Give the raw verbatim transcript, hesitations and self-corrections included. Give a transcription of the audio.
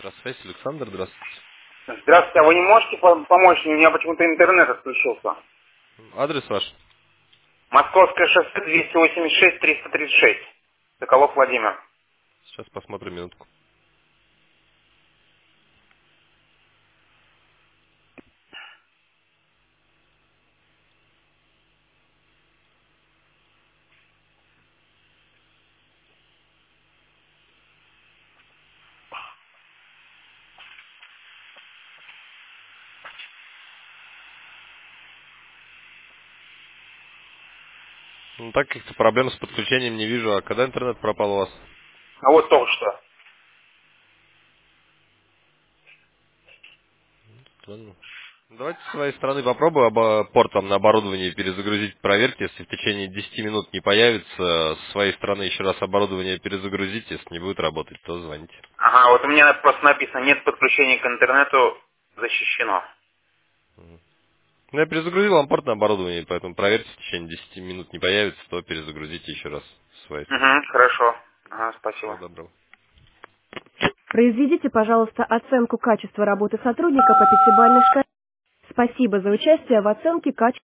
Здравствуйте, Александр, здравствуйте. Здравствуйте, а вы не можете по- помочь мне? У меня почему-то интернет отключился. Адрес ваш? Московское шоссе двести восемьдесят шесть триста тридцать шесть. Соколов Владимир. Сейчас посмотрим минутку. Ну, так каких-то проблем с подключением не вижу. А когда интернет пропал у вас? А вот только что. Ладно. Давайте с своей стороны попробую оба- портом на оборудование перезагрузить. Проверьте, если в течение десяти минут не появится, с своей стороны еще раз оборудование перезагрузите. Если не будет работать, то звоните. Ага, вот у меня просто написано, нет подключения к интернету, защищено. Ну, я перезагрузил вам порт на оборудование, поэтому проверьте, в течение десяти минут не появится, то перезагрузите еще раз с своей стороны. Угу, хорошо. Ага, Всего спасибо. доброго. Произведите, пожалуйста, оценку качества работы сотрудника по пятибалльной шкале. Спасибо за участие в оценке качества.